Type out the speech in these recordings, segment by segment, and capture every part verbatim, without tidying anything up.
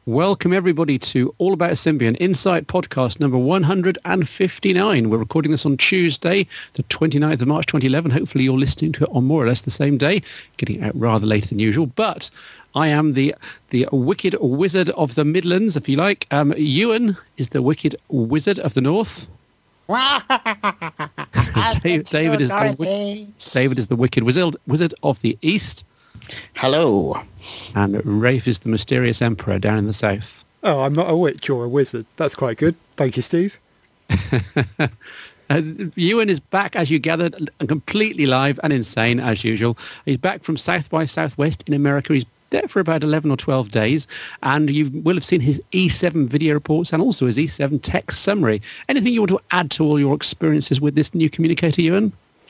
Welcome everybody to All About Symbian Insight podcast number one hundred fifty-nine. We're recording this on Tuesday, the twenty-ninth of March twenty eleven. Hopefully you're listening to it on more or less the same day, getting out rather later than usual. But I am the the wicked wizard of the Midlands, if you like. Um, Ewan is the wicked wizard of the North. David, David, is the, David is the wicked wizard, wizard of the East. Hello. And Rafe is the mysterious emperor down in the south. Oh, I'm not a witch or a wizard. That's quite good. Thank you, Steve. uh, Ewan is back, as you gathered, completely live and insane, as usual. He's back from South by Southwest in America. He's there for about eleven or twelve days, and you will have seen his E seven video reports and also his E seven tech summary. Anything you want to add to all your experiences with this new communicator, Ewan?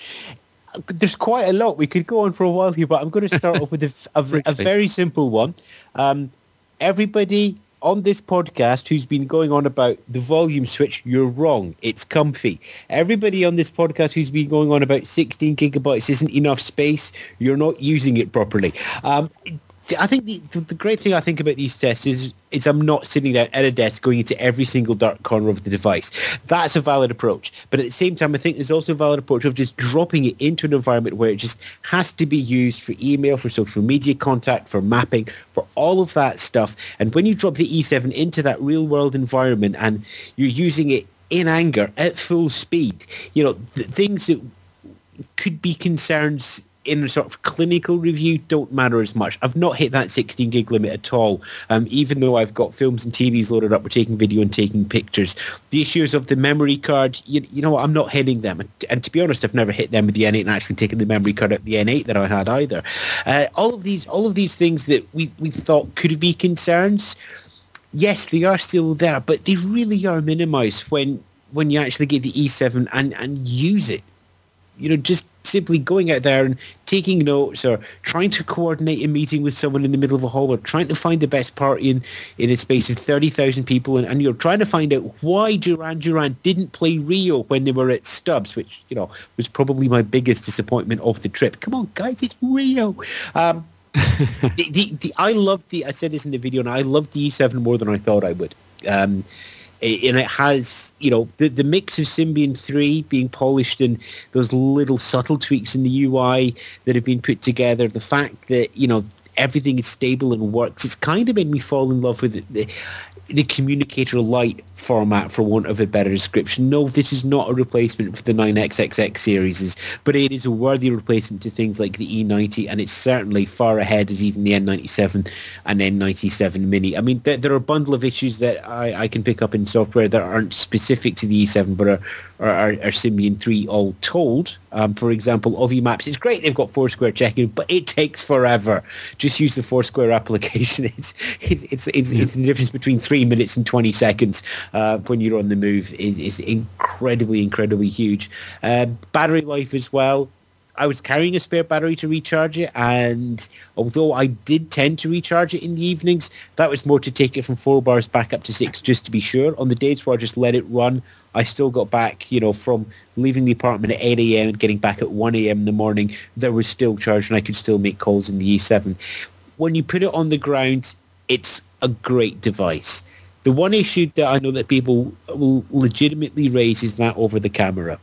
There's quite a lot. We could go on for a while here, but I'm going to start off with a, a, a very simple one. Um, everybody on this podcast who's been going on about the volume switch, you're wrong. It's comfy. Everybody on this podcast who's been going on about sixteen gigabytes isn't enough space, you're not using it properly. Um, I think the, the great thing I think about these tests is is I'm not sitting down at a desk going into every single dark corner of the device. That's a valid approach. But at the same time, I think there's also a valid approach of just dropping it into an environment where it just has to be used for email, for social media contact, for mapping, for all of that stuff. And when you drop the E seven into that real-world environment and you're using it in anger at full speed, you know, the things that could be concerns in a sort of clinical review don't matter as much. I've not hit that sixteen gig limit at all, um, even though I've got films and T Vs loaded up, we're taking video and taking pictures. The issues of the memory card, you, you know what, I'm not hitting them. And, and to be honest, I've never hit them with the N eight and actually taken the memory card out the N eight that I had either. Uh, all of these all of these things that we, we thought could be concerns, yes, they are still there, but they really are minimised when, when you actually get the E seven and, and use it. You know, just simply going out there and taking notes or trying to coordinate a meeting with someone in the middle of a hall or trying to find the best party in, in a space of thirty thousand people and, and you're trying to find out why Duran Duran didn't play Rio when they were at Stubbs, which, you know, was probably my biggest disappointment of the trip. Come on, guys, it's Rio. Um, the, the, the, I love the, I said this in the video, and I love the E seven more than I thought I would. Um, and it has, you know, the, the mix of Symbian three being polished and those little subtle tweaks in the U I that have been put together, the fact that, you know, everything is stable and works, it's kind of made me fall in love with the, the, the Communicator Lite format, for want of a better description. No, this is not a replacement for the nine X X X series, but it is a worthy replacement to things like the E ninety, and it's certainly far ahead of even the N ninety-seven and N ninety-seven Mini. I mean, there, there are a bundle of issues that I, I can pick up in software that aren't specific to the E seven, but are, are, are, are Symbian three all told. Um, for example, Ovi Maps, it's great they've got Foursquare check-in, but it takes forever. Just use the Foursquare application. It's it's it's, it's, yeah. it's the difference between three minutes and twenty seconds. Uh, when you're on the move is, is incredibly, incredibly huge. Uh, battery life as well. I was carrying a spare battery to recharge it, and although I did tend to recharge it in the evenings, that was more to take it from four bars back up to six, just to be sure. On the days where I just let it run, I still got back, you know, from leaving the apartment at eight a.m. and getting back at one a.m. in the morning, there was still charge and I could still make calls in the E seven. When you put it on the ground, it's a great device. The one issue that I know that people will legitimately raise is that over the camera.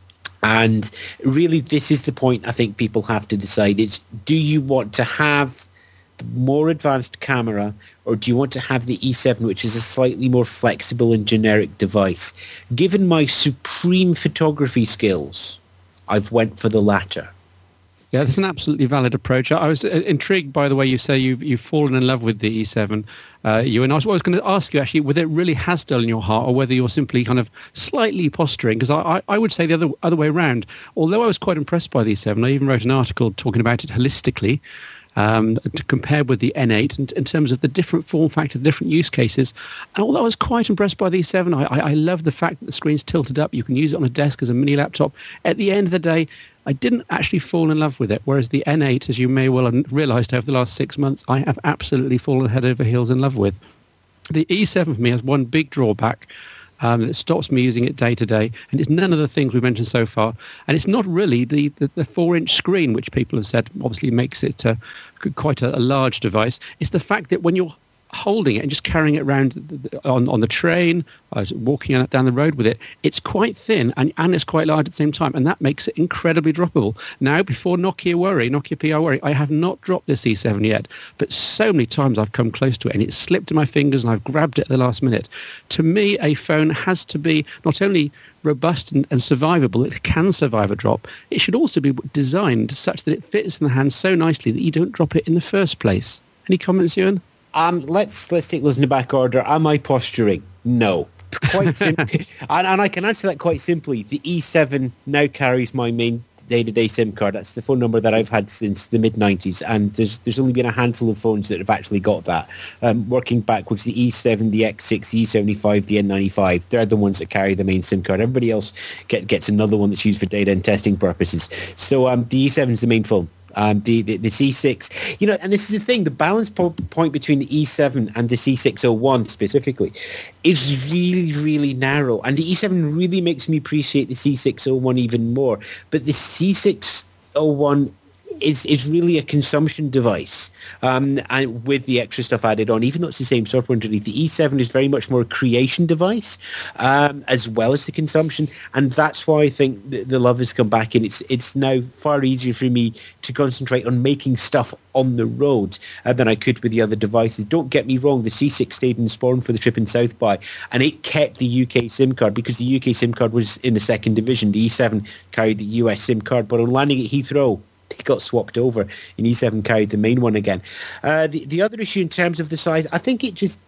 And really, this is the point I think people have to decide. It's, do you want to have the more advanced camera, or do you want to have the E seven, which is a slightly more flexible and generic device? Given my supreme photography skills, I've went for the latter. Yeah, that's an absolutely valid approach. I was intrigued by the way you say you've, you've fallen in love with the E seven. Uh, you and I was, I was going to ask you actually whether it really has stolen your heart or whether you're simply kind of slightly posturing, because I, I, I would say the other other way around. Although I was quite impressed by the E seven, I even wrote an article talking about it holistically, um, to compare with the N eight in, in terms of the different form factor, the different use cases. And although I was quite impressed by the E seven, I, I, I love the fact that the screen's tilted up. You can use it on a desk as a mini laptop. At the end of the day, I didn't actually fall in love with it, whereas the N eight, as you may well have realised over the last six months, I have absolutely fallen head over heels in love with. The E seven for me has one big drawback um, that stops me using it day to day, and it's none of the things we mentioned so far. And it's not really the, the, the four-inch screen, which people have said obviously makes it uh, quite a, a large device. It's the fact that when you're holding it and just carrying it around on, on the train, I was walking down the road with it, it's quite thin and, and it's quite large at the same time, and that makes it incredibly droppable. Now, before Nokia worry, Nokia P R worry, I have not dropped this E seven yet, but so many times I've come close to it and it's slipped in my fingers and I've grabbed it at the last minute. To me, a phone has to be not only robust and, and survivable, it can survive a drop, it should also be designed such that it fits in the hand so nicely that you don't drop it in the first place. Any comments, Ewan? Um, let's let's take those in the back order. Am I posturing? No. Quite simply. and, and I can answer that quite simply. The E seven now carries my main day-to-day SIM card. That's the phone number that I've had since the mid nineties, and there's there's only been a handful of phones that have actually got that. Um, working backwards, the E seven, the X six, the E seventy-five, the N ninety-five, they're the ones that carry the main SIM card. Everybody else get, gets another one that's used for data and testing purposes. So um, the E seven is the main phone. Um, the, the the C six, you know, and this is the thing, the balance po- point between the E seven and the C six oh one specifically is really, really narrow. And the E seven really makes me appreciate the C six oh one even more. But the C six oh one is is really a consumption device, um, and with the extra stuff added on, even though it's the same software underneath, the E seven is very much more a creation device, um, as well as the consumption, and that's why I think the, the love has come back in. It's it's now far easier for me to concentrate on making stuff on the road uh, than I could with the other devices. Don't get me wrong, the C six stayed in Spawn for the trip in South by, and it kept the U K SIM card because the U K SIM card was in the second division. The E seven carried the U S SIM card, but on landing at Heathrow, it got swapped over, and E seven carried the main one again. Uh, the the other issue in terms of the size, I think it just,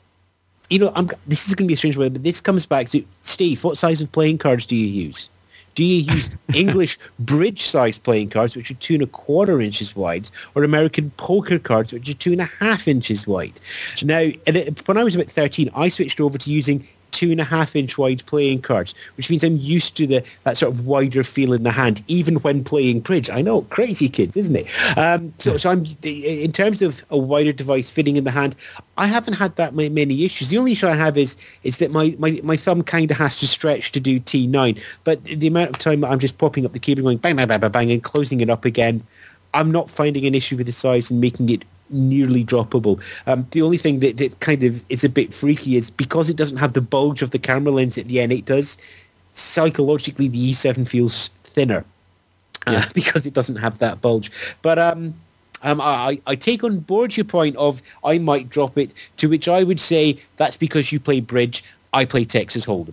you know, I'm, this is going to be a strange way, but this comes back to, Steve, what size of playing cards do you use? Do you use English bridge-sized playing cards, which are two and a quarter inches wide, or American poker cards, which are two and a half inches wide? Now, and it, when I was about thirteen, I switched over to using two and a half inch wide playing cards, which means I'm used to the that sort of wider feel in the hand, even when playing bridge. I know, crazy kids, isn't it? Um, so, so I'm in terms of a wider device fitting in the hand, I haven't had that many issues. The only issue I have is is that my, my, my thumb kind of has to stretch to do T nine, but the amount of time I'm just popping up the keyboard, going bang, bang, bang, bang, bang, and closing it up again, I'm not finding an issue with the size and making it nearly droppable. Um, the only thing that, that kind of is a bit freaky is because it doesn't have the bulge of the camera lens that the N eight does, psychologically the E seven feels thinner uh, yeah. because it doesn't have that bulge. But um, um, I, I take on board your point of I might drop it, to which I would say that's because you play bridge, I play Texas Hold'em.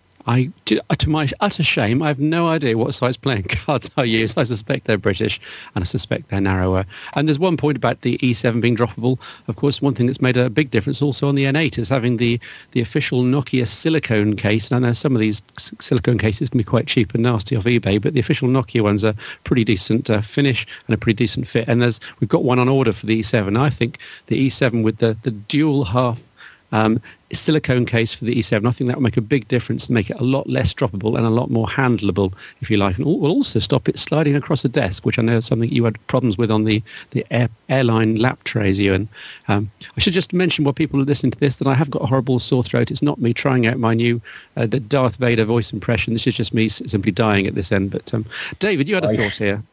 I, to, to my utter shame, I have no idea what size playing cards I use. I suspect they're British, and I suspect they're narrower. And there's one point about the E seven being droppable. Of course, one thing that's made a big difference also on the N eight is having the, the official Nokia silicone case. And I know some of these silicone cases can be quite cheap and nasty off eBay, but the official Nokia ones are pretty decent uh, finish and a pretty decent fit. And there's we've got one on order for the E seven. I think the E seven with the, the dual half Um, silicone case for the E seven, I think that will make a big difference and make it a lot less droppable and a lot more handleable, if you like, and will also stop it sliding across the desk, which I know is something you had problems with on the, the air, airline lap trays, Ewan. Um, I should just mention, while people are listening to this, that I have got a horrible sore throat. It's not me trying out my new uh, the Darth Vader voice impression. This is just me simply dying at this end. But um, David, you had a thought here.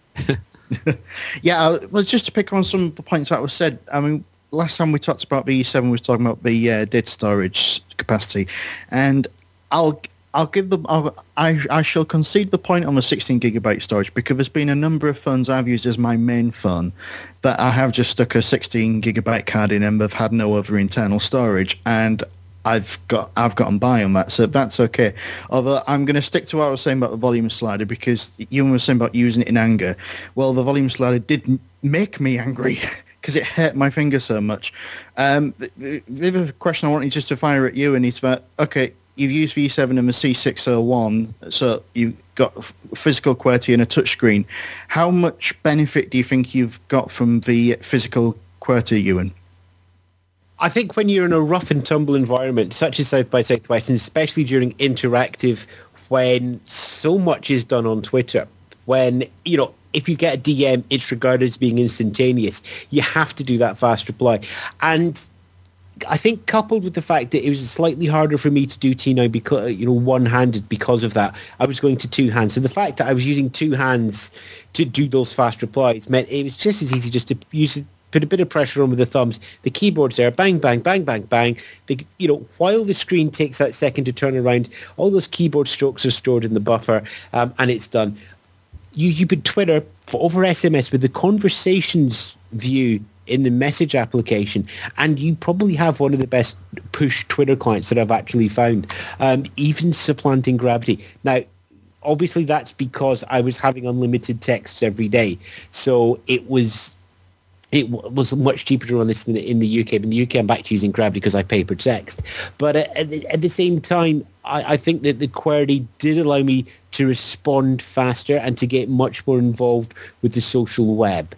yeah, uh, well, just to pick on some of the points that was said, I mean, last time we talked about the E seven, we was talking about the uh, data storage capacity, and I'll I'll give them I'll, I I shall concede the point on the sixteen gigabyte storage, because there's been a number of phones I've used as my main phone that I have just stuck a sixteen gigabyte card in and have had no other internal storage, and I've got I've gotten by on that, so that's okay. Although I'm going to stick to what I was saying about the volume slider, because you were saying about using it in anger. Well, the volume slider did make me angry. Because it hurt my finger so much. Um, the, the other question I wanted just to fire at you, and is that, okay, you've used V seven and the C six oh one, so you've got physical QWERTY and a touchscreen. How much benefit do you think you've got from the physical QWERTY, Ewan? I think when you're in a rough and tumble environment, such as South by Southwest, and especially during interactive, when so much is done on Twitter, when, you know, if you get a D M, it's regarded as being instantaneous. You have to do that fast reply. And I think coupled with the fact that it was slightly harder for me to do T nine because, you know, one-handed because of that, I was going to two hands. So the fact that I was using two hands to do those fast replies meant it was just as easy just to use put a bit of pressure on with the thumbs. The keyboard's there, bang, bang, bang, bang, bang. The, you know, while the screen takes that second to turn around, all those keyboard strokes are stored in the buffer, um, and it's done. You you put Twitter for over S M S with the conversations view in the message application, and you probably have one of the best push Twitter clients that I've actually found, um, even supplanting Gravity. Now, obviously that's because I was having unlimited texts every day, so it was it w- was much cheaper to run this than in the U K. But in the U K, I'm back to using Gravity because I pay per text. But at, at, the, at the same time, I, I think that the QWERTY did allow me to respond faster and to get much more involved with the social web.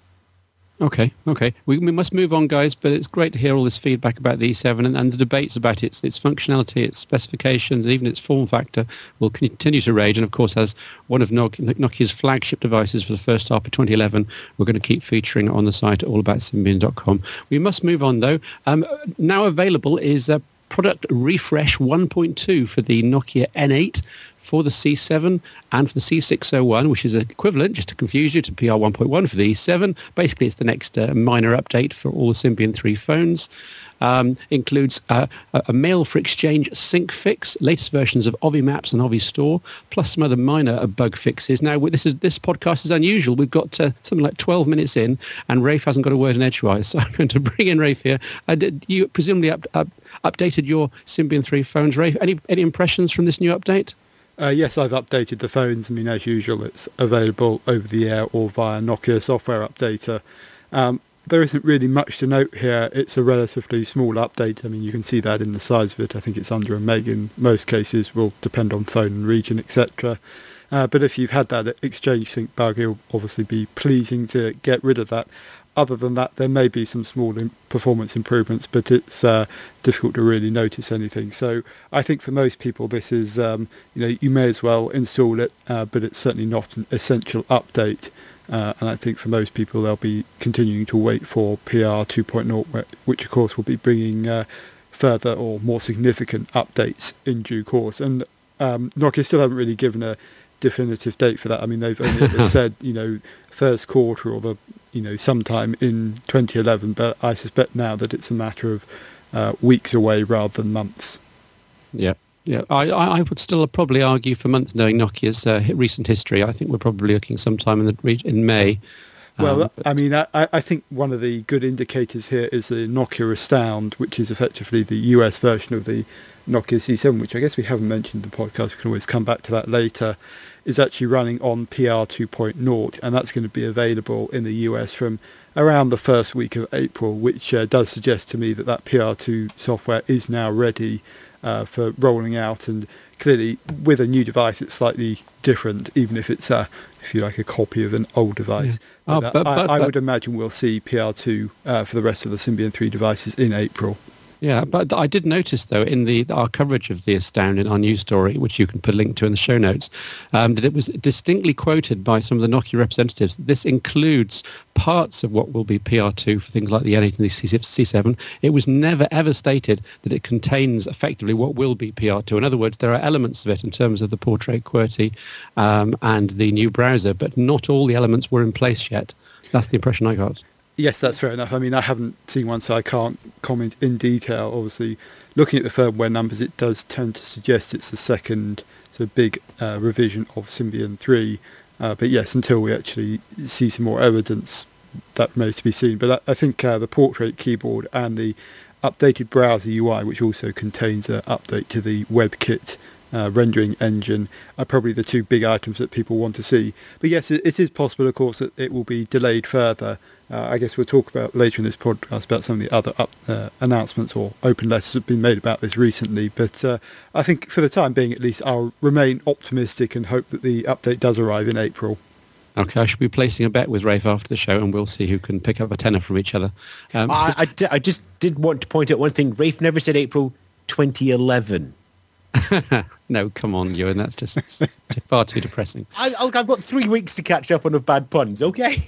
Okay, okay. We, we must move on, guys, but it's great to hear all this feedback about the E seven and, and the debates about its its functionality, its specifications, even its form factor will continue to rage. And, of course, as one of Nokia, Nokia's flagship devices for the first half of twenty eleven, we're going to keep featuring it on the site at all about symbian dot com. We must move on, though. Um, now available is uh, product refresh one point two for the Nokia N eight, for the C seven and for the C six oh one, which is equivalent, just to confuse you, to P R one point one for the E seven. Basically, it's the next uh, minor update for all the Symbian three phones. Um, includes uh, a, a mail for exchange sync fix, latest versions of Ovi Maps and Ovi Store, plus some other minor uh, bug fixes. Now, this is this podcast is unusual. We've got uh, something like twelve minutes in, and Rafe hasn't got a word in edgewise, so I'm going to bring in Rafe here. Uh, did you presumably up, up, updated your Symbian three phones, Rafe? Any, any impressions from this new update? Uh, yes, I've updated the phones. I mean, as usual, it's available over the air or via Nokia Software Updater. Um, there isn't really much to note here. It's a relatively small update. I mean, you can see that in the size of it. I think it's under a meg in most cases. Will depend on phone and region, et cetera. Uh, but if you've had that exchange sync bug, it'll obviously be pleasing to get rid of that. Other than that, there may be some small in- performance improvements, but it's uh, difficult to really notice anything. So I think for most people, this is, um, you know, you may as well install it, uh, but it's certainly not an essential update. Uh, and I think for most people, they'll be continuing to wait for P R two point oh, which of course will be bringing uh, further or more significant updates in due course. And um, Nokia still haven't really given a definitive date for that. I mean, they've only ever said, you know, first quarter or the you know, sometime in twenty eleven, but I suspect now that it's a matter of uh, weeks away rather than months. Yeah, yeah. I, I would still probably argue for months, knowing Nokia's uh, recent history. I think we're probably looking sometime in the in May. Well, um, I mean, I, I think one of the good indicators here is the Nokia Astound, which is effectively the U S version of the Nokia C seven, which I guess we haven't mentioned in the podcast. We can always come back to that later. Is actually running on P R two point oh, and that's going to be available in the U S from around the first week of April, which uh, does suggest to me that that P R two software is now ready uh, for rolling out. And clearly, with a new device, it's slightly different, even if it's, uh, if you like, a copy of an old device. Yeah. But, Oh, but, uh, but, I, I but, would imagine we'll see P R two uh, for the rest of the Symbian three devices in April. Yeah, but I did notice, though, in the our coverage of the Astound in our news story, which you can put a link to in the show notes, um, that it was distinctly quoted by some of the Nokia representatives that this includes parts of what will be P R two for things like the N eight and the C seven. It was never, ever stated that it contains effectively what will be P R two. In other words, there are elements of it in terms of the Portrait QWERTY um, and the new browser, but not all the elements were in place yet. That's the impression I got. Yes, that's fair enough. I mean, I haven't seen one, so I can't comment in detail. Obviously, looking at the firmware numbers, it does tend to suggest it's the second sort of big uh, revision of Symbian three. Uh, but yes, until we actually see some more evidence, that remains to be seen. But I, I think uh, the Portrait keyboard and the updated browser U I, which also contains an update to the WebKit Uh, rendering engine, are probably the two big items that people want to see. But yes, it, it is possible, of course, that it will be delayed further. Uh, I guess we'll talk about later in this podcast about some of the other up, uh, announcements or open letters that have been made about this recently. But uh, I think for the time being, at least, I'll remain optimistic and hope that the update does arrive in April. Okay, I should be placing a bet with Rafe after the show, and we'll see who can pick up a tenner from each other. Um, I, I, d- I just did want to point out one thing. Rafe never said April twenty eleven. No, come on, Ewan. That's just far too depressing. I, I've got three weeks to catch up on of bad puns, okay?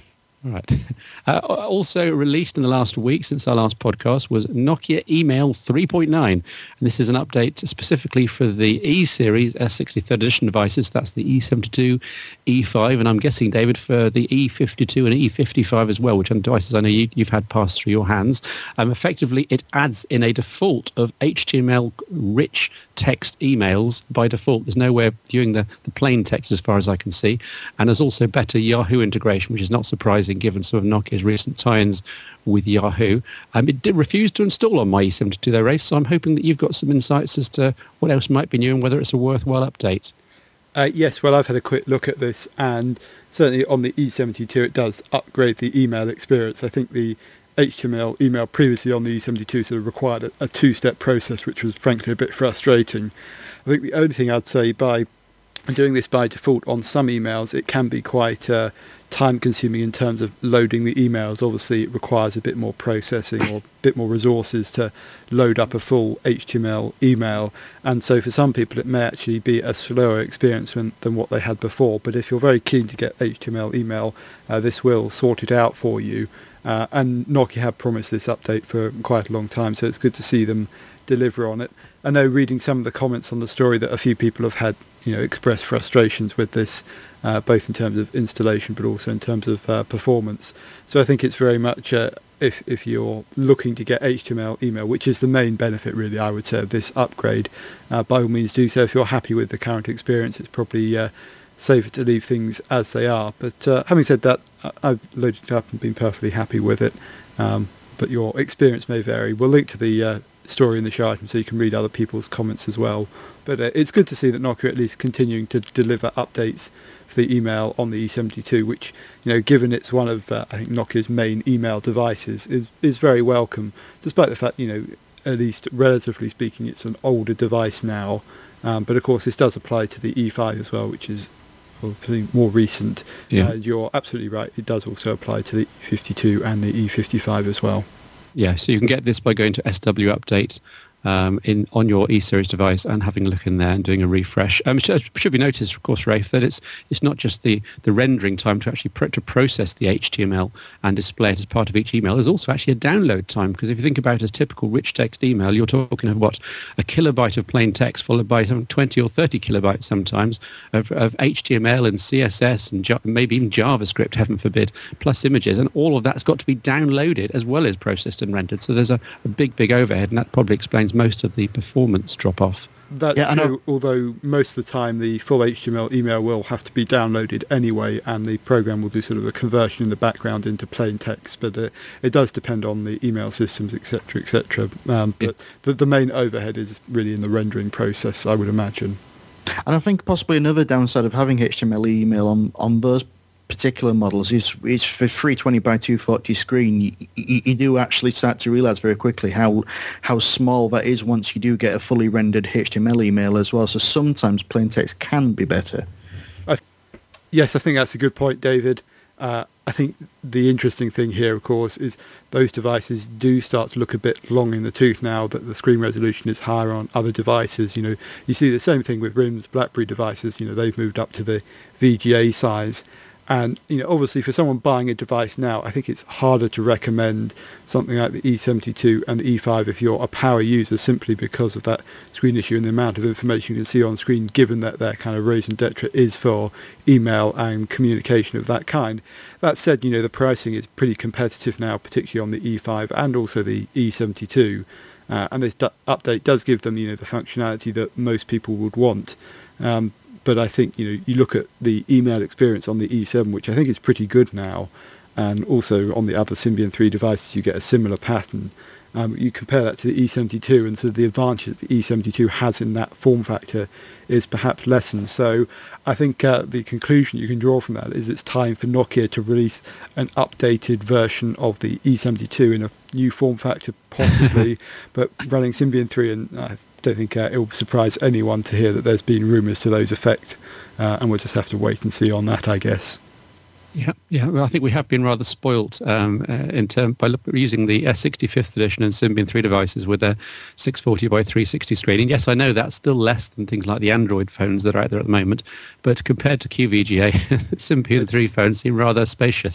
All right. Uh, also released in the last week since our last podcast was Nokia Email three point nine. And this is an update specifically for the E-Series S sixty-third edition devices. That's the E seventy-two, E five, and I'm guessing, David, for the E fifty-two and E fifty-five as well, which are devices I know you, you've had pass through your hands. Um, effectively, it adds in a default of H T M L-rich text emails by default. There's no way of viewing the, the plain text as far as I can see. And there's also better Yahoo integration, which is not surprising given some of Nokia's recent tie-ins with Yahoo. Um, it did refuse to install on my E seventy-two though, Race, so I'm hoping that you've got some insights as to what else might be new and whether it's a worthwhile update. Uh, yes, well, I've had a quick look at this, and certainly on the E seventy-two it does upgrade the email experience. I think the H T M L email previously on the E seventy-two sort of required a, a two-step process, which was frankly a bit frustrating. I think the only thing I'd say by doing this by default on some emails, it can be quite uh, time-consuming in terms of loading the emails. Obviously, it requires a bit more processing or a bit more resources to load up a full H T M L email. And so for some people, it may actually be a slower experience than, than what they had before. But if you're very keen to get H T M L email, uh, this will sort it out for you. Uh, and Nokia have promised this update for quite a long time, so it's good to see them deliver on it. I know reading some of the comments on the story that a few people have had, you know, expressed frustrations with this, uh, both in terms of installation but also in terms of uh, performance. So I think it's very much, uh, if, if you're looking to get H T M L email, which is the main benefit really, I would say, of this upgrade, uh, by all means do so. If you're happy with the current experience, it's probably uh, safer to leave things as they are. But uh, having said that, I've loaded it up and been perfectly happy with it. Um, but your experience may vary. We'll link to the uh, story in the show item so you can read other people's comments as well. But uh, it's good to see that Nokia at least continuing to deliver updates for the email on the E seventy-two, which, you know, given it's one of uh, I think Nokia's main email devices, is is very welcome, despite the fact, you know, at least relatively speaking, it's an older device now. Um, but of course, this does apply to the E five as well, which is more recent. Yeah. Uh, you're absolutely right. It does also apply to the E fifty-two and the E fifty-five as well. Yeah, so you can get this by going to S W Update um, in on your E-Series device and having a look in there and doing a refresh. Um, it should, should be noticed, of course, Rafe, that it's it's not just the, the rendering time to actually pro- to process the H T M L and display it as part of each email. There's also actually a download time, because if you think about it as typical rich text email, you're talking of what, a kilobyte of plain text followed by some twenty or thirty kilobytes sometimes of, of H T M L and C S S and ja- maybe even JavaScript, heaven forbid, plus images, and all of that's got to be downloaded as well as processed and rendered. So there's a, a big, big overhead, and that probably explains most of the performance drop-off. That's Yeah, I true, know. although most of the time the full H T M L email will have to be downloaded anyway, and the program will do sort of a conversion in the background into plain text. But uh, it does depend on the email systems, et cetera, et cetera. Um, but Yeah. the, the main overhead is really in the rendering process, I would imagine. And I think possibly another downside of having H T M L email on, on those particular models is is for three twenty by two forty screen, you, you, you do actually start to realise very quickly how how small that is once you do get a fully rendered H T M L email as well. So sometimes plain text can be better. I th- yes, I think that's a good point, David. Uh, I think the interesting thing here, of course, is those devices do start to look a bit long in the tooth now that the screen resolution is higher on other devices. You know, you see the same thing with R I M's BlackBerry devices. You know, they've moved up to the V G A size. And, you know, obviously for someone buying a device now, I think it's harder to recommend something like the E seventy-two and the E five if you're a power user, simply because of that screen issue and the amount of information you can see on screen, given that their kind of raison d'etre is for email and communication of that kind. That said, you know, the pricing is pretty competitive now, particularly on the E five and also the E seventy-two. Uh, and this du- update does give them, you know, the functionality that most people would want. Um, But I think, you know, you look at the email experience on the E seven, which I think is pretty good now, and also on the other Symbian three devices you get a similar pattern. Um, you compare that to the E seventy-two, and so the advantage that the E seventy-two has in that form factor is perhaps lessened. So I think uh, the conclusion you can draw from that is it's time for Nokia to release an updated version of the E seventy-two in a new form factor, possibly, but running Symbian three, and I don't think uh, it will surprise anyone to hear that there's been rumours to those effect, uh, and we'll just have to wait and see on that, I guess. Yeah, yeah. Well, I think we have been rather spoilt um, uh, in term by look, using the S sixty-fifth edition and Symbian three devices with a six forty by three sixty screen. And yes, I know that's still less than things like the Android phones that are out there at the moment, but compared to Q V G A, Symbian three phones seem rather spacious.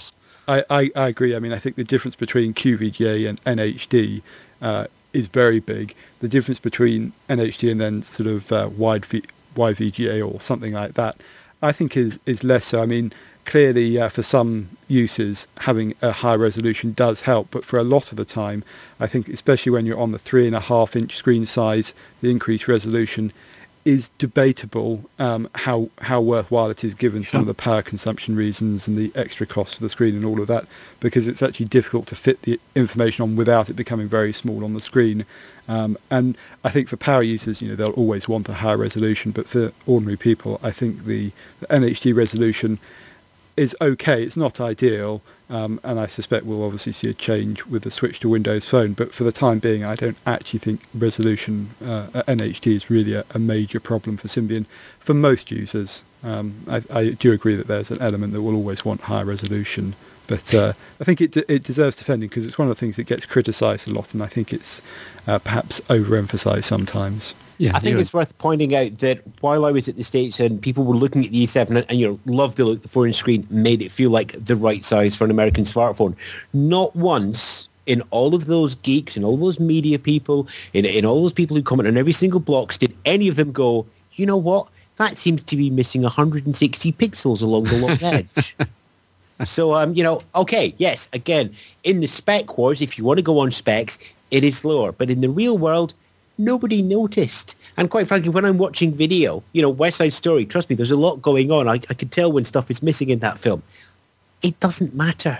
I, I, I agree. I mean, I think the difference between Q V G A and N H D uh, is very big. The difference between N H D and then sort of uh, wide v, Y V G A or something like that, I think is, is less so. I mean, clearly uh, for some uses, having a high resolution does help, but for a lot of the time, I think especially when you're on the three and a half inch screen size, the increased resolution is debatable um, how how worthwhile it is given some of the power consumption reasons and the extra cost for the screen and all of that, because it's actually difficult to fit the information on without it becoming very small on the screen. Um, and I think for power users, you know, they'll always want a higher resolution, but for ordinary people, I think the, the N H D resolution is okay. It's not ideal, um, and I suspect we'll obviously see a change with the switch to Windows Phone, but for the time being I don't actually think resolution uh, at N H D is really a, a major problem for Symbian for most users. Um, I, I do agree that there's an element that will always want higher resolution, but uh, I think it it deserves defending because it's one of the things that gets criticised a lot, and I think it's uh, perhaps overemphasised sometimes. Yeah, I think it's worth pointing out that while I was at the States and people were looking at the E seven and, and you know, loved the look, the four-inch screen made it feel like the right size for an American smartphone. Not once in all of those geeks and all those media people, in, in all those people who comment on every single blog, did any of them go, you know what, that seems to be missing one hundred sixty pixels along the long edge. So, um, you know, okay, yes, again, in the spec wars, if you want to go on specs, it is lower. But in the real world, nobody noticed. And quite frankly, when I'm watching video, you know, West Side Story, trust me, there's a lot going on. I, I can tell when stuff is missing in that film. It doesn't matter.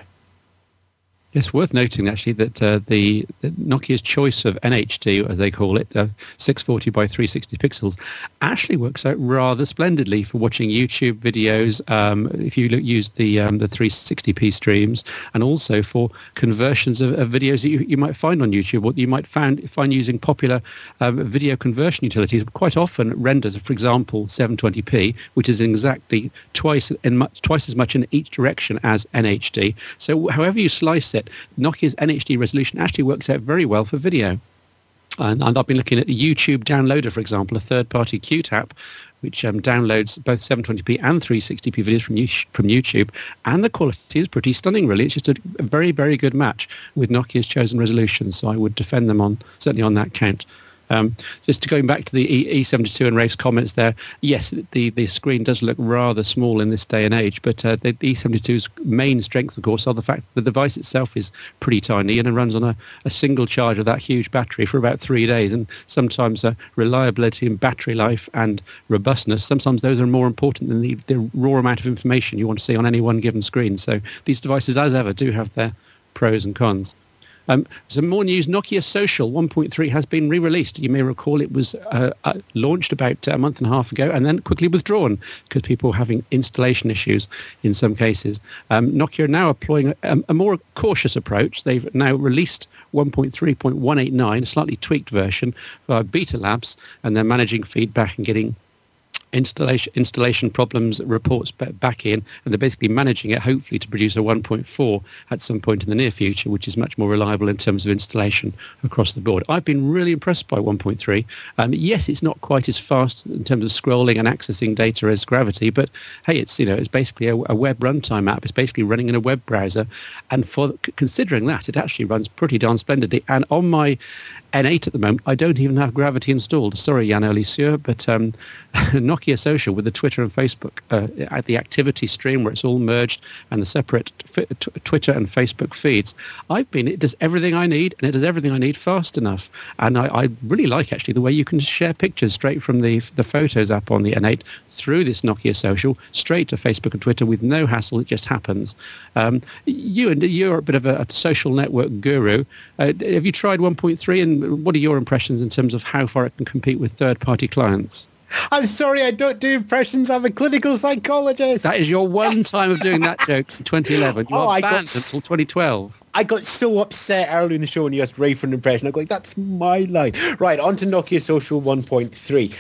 It's worth noting, actually, that uh, the, the Nokia's choice of N H D, as they call it, uh, six forty by three sixty pixels, actually works out rather splendidly for watching YouTube videos, um, if you look, use the um, the three sixty p streams, and also for conversions of, of videos that you, you might find on YouTube, or you might find, find using popular um, video conversion utilities. Quite often renders, for example, seven twenty p, which is exactly twice, in much, twice as much in each direction as N H D. So however you slice it, Nokia's N H D resolution actually works out very well for video. And, and I've been looking at the YouTube Downloader, for example, a third-party Q TAP, which um, downloads both seven twenty p and three sixty p videos from, from YouTube, and the quality is pretty stunning, really. It's just a, a very, very good match with Nokia's chosen resolution, so I would defend them on certainly on that count. Um, just to going back to the E seventy-two and Rafe's comments there, yes, the, the screen does look rather small in this day and age, but uh, the E seventy-two's main strength, of course, are the fact that the device itself is pretty tiny and it runs on a, a single charge of that huge battery for about three days. And sometimes uh, reliability and battery life and robustness, sometimes those are more important than the, the raw amount of information you want to see on any one given screen. So these devices, as ever, do have their pros and cons. Um, some more news. Nokia Social one point three has been re-released. You may recall it was uh, uh, launched about a month and a half ago and then quickly withdrawn because people were having installation issues in some cases. Um, Nokia are now employing a, a more cautious approach. They've now released one point three point one eight nine, a slightly tweaked version via Beta Labs, and they're managing feedback and getting installation installation problems reports back in, and they're basically managing it hopefully to produce a one point four at some point in the near future, which is much more reliable in terms of installation across the board. I've been really impressed by one point three. Um, yes, it's not quite as fast in terms of scrolling and accessing data as Gravity, but hey, it's you know it's basically a, a web runtime app. It's basically running in a web browser, and for considering that, it actually runs pretty darn splendidly. And on my N eight at the moment, I don't even have Gravity installed. Sorry, Jan Olisieux, but um, Nokia Social with the Twitter and Facebook, uh, at the activity stream where it's all merged and the separate f- t- Twitter and Facebook feeds, I've been, it does everything I need, and it does everything I need fast enough. And I, I really like, actually, the way you can share pictures straight from the the Photos app on the N eight through this Nokia Social, straight to Facebook and Twitter with no hassle. It just happens. Um, you and you're a bit of a, a social network guru. Uh, have you tried one point three, and what are your impressions in terms of how far it can compete with third-party clients? I'm sorry, I don't do impressions. I'm a clinical psychologist. That is your one yes. time of doing that joke in twenty eleven. You oh, are I banned got until twenty twelve. I got so upset early in the show when you asked Ray for an impression. I'm going, that's my line. Right, on to Nokia Social one point three.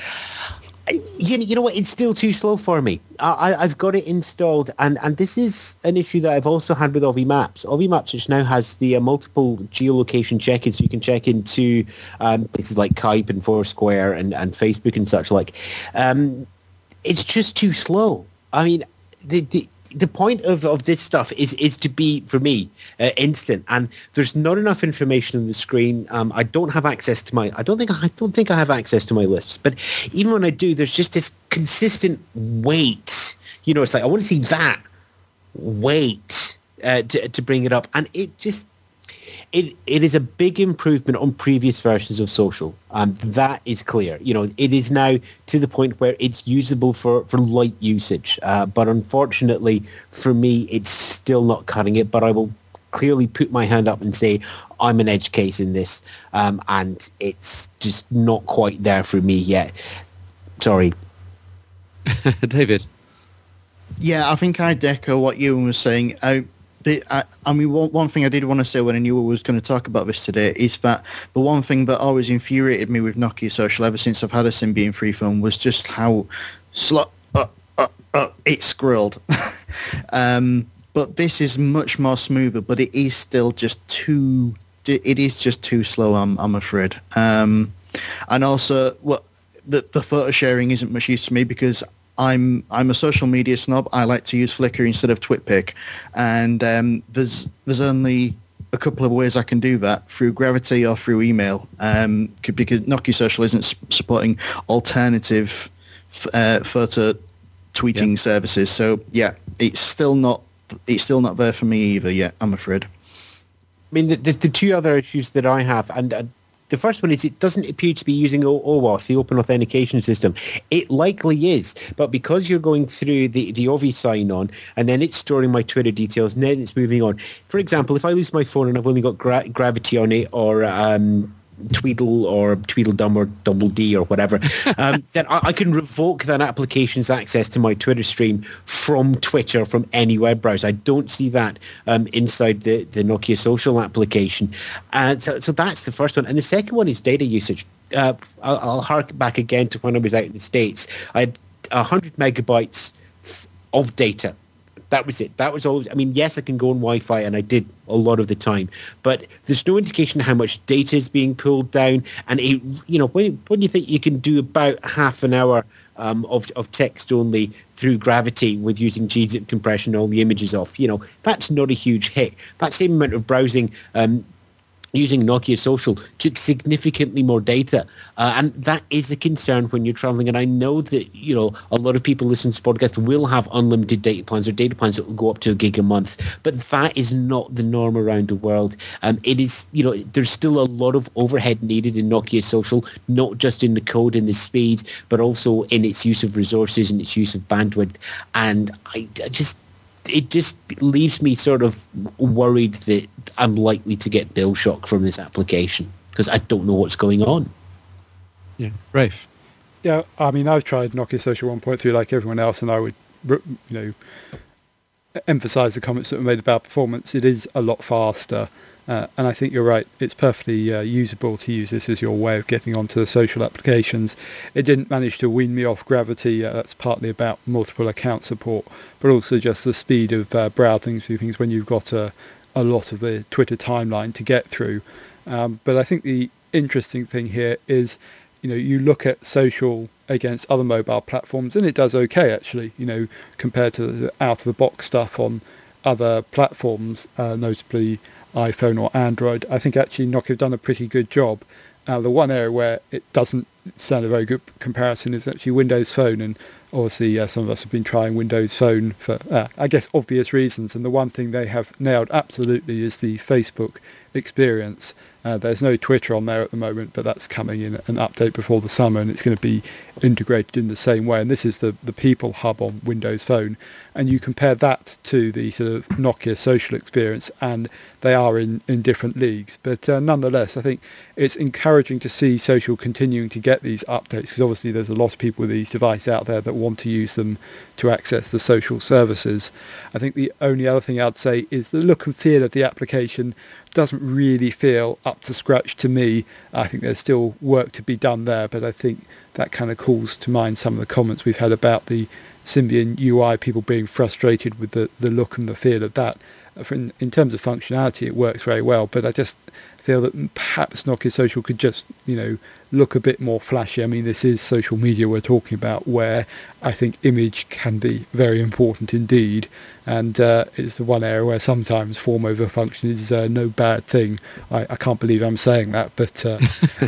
You, you know what? It's still too slow for me. I, I've got it installed, and, and this is an issue that I've also had with Ovi Maps. Ovi Maps, which now has the uh, multiple geolocation check-ins, so you can check into um, places like Kaype and Foursquare and, and Facebook and such like. Um, it's just too slow. I mean, the, the the point of, of this stuff is is to be, for me, uh, instant. And there's not enough information on the screen. Um, I don't have access to my. I don't think I don't think I have access to my lists. But even when I do, there's just this consistent wait. You know, it's like I want to see that wait uh, to to bring it up, and it just. It it is a big improvement on previous versions of social. Um, that is clear. You know, it is now to the point where it's usable for, for light usage. Uh, but unfortunately, for me, it's still not cutting it. But I will clearly put my hand up and say I'm an edge case in this, um, and it's just not quite there for me yet. Sorry, David. Yeah, I think I'd echo what Ewan was saying. I, The, I, I mean, one, one thing I did want to say when I knew I was going to talk about this today is that the one thing that always infuriated me with Nokia Social ever since I've had a Symbian Freephone was just how slow uh, uh, uh, it scrolled. um, but this is much more smoother, but it is still just too. It is just too slow. I'm I'm afraid. Um, and also, what the the photo sharing isn't much use to me because. I'm I'm a social media snob. I like to use Flickr instead of TwitPic, and um, there's there's only a couple of ways I can do that through Gravity or through email. Um, because Nokia Social isn't supporting alternative uh, photo tweeting yeah. services. So yeah, it's still not it's still not there for me either yet. I'm afraid. I mean, the the, the two other issues that I have, and. Uh, The first one is it doesn't appear to be using O AUTH, the Open Authentication System. It likely is, but because you're going through the, the O V sign-on and then it's storing my Twitter details and then it's moving on. For example, if I lose my phone and I've only got gra- Gravity on it or um, Tweedle or Tweedledum or Double D or whatever, um, then I, I can revoke that application's access to my Twitter stream from Twitter, from any web browser. I don't see that um, inside the, the Nokia Social application. And so, so that's the first one. And the second one is data usage. Uh, I'll, I'll hark back again to when I was out in the States. I had one hundred megabytes of data. That was it. That was always, I mean, yes, I can go on Wi-Fi, and I did a lot of the time, but there's no indication of how much data is being pulled down. And, it, you know, when, when you think you can do about half an hour um, of, of text only through Gravity with using G zip compression, all the images off, you know, that's not a huge hit. That same amount of browsing um, using Nokia Social took significantly more data. Uh, and that is a concern when you're traveling. And I know that, you know, a lot of people listening to this podcast will have unlimited data plans or data plans that will go up to a gig a month. But that is not the norm around the world. Um, it is, you know, there's still a lot of overhead needed in Nokia Social, not just in the code and the speed, but also in its use of resources and its use of bandwidth. And I, I just... it just leaves me sort of worried that I'm likely to get bill shock from this application because I don't know what's going on. Yeah, Rafe. Yeah, I mean, I've tried Nokia Social one point three like everyone else, and I would, you know, emphasise the comments that were made about performance. It is a lot faster, uh, and I think you're right. It's perfectly uh, usable to use this as your way of getting onto the social applications. It didn't manage to wean me off Gravity. Uh, that's partly about multiple account support, but also just the speed of uh, browsing through things when you've got a, a lot of the Twitter timeline to get through. Um, but I think the interesting thing here is, you know, you look at social against other mobile platforms, and it does okay actually, you know, compared to the out-of-the-box stuff on other platforms, uh, notably iPhone or Android. I think actually Nokia have done a pretty good job. Uh, the one area where it doesn't sound a very good comparison is actually Windows Phone, and obviously uh, some of us have been trying Windows Phone for, uh, I guess, obvious reasons, and the one thing they have nailed absolutely is the Facebook experience. Uh, there's no Twitter on there at the moment, but that's coming in an update before the summer, and it's going to be integrated in the same way. And this is the, the People Hub on Windows Phone. And you compare that to the sort of Nokia Social experience, and they are in, in different leagues. But uh, nonetheless, I think it's encouraging to see Social continuing to get these updates, because obviously there's a lot of people with these devices out there that want to use them to access the social services. I think the only other thing I'd say is the look and feel of the application doesn't really feel up to scratch to me. I think there's still work to be done there, but I think that kind of calls to mind some of the comments we've had about the Symbian U I, people being frustrated with the, the look and the feel of that. In, in terms of functionality, it works very well, but I just feel that perhaps Nokia Social could just, you know, look a bit more flashy. I mean, this is social media we're talking about, where I think image can be very important indeed, and uh, it's the one area where sometimes form over function is uh, no bad thing. I, I can't believe I'm saying that, but uh,